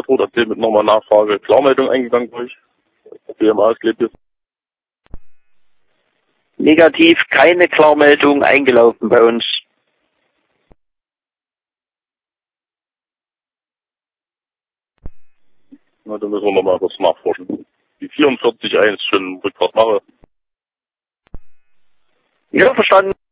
Rot erzählt mit nochmal Nachfrage. Klarmeldung eingegangen durch. BMA ist lebt jetzt. Negativ, keine Klarmeldung eingelaufen bei uns. Na, dann müssen wir nochmal was nachforschen. Die 44.1 schon Rückfahrt mache. Ja, verstanden.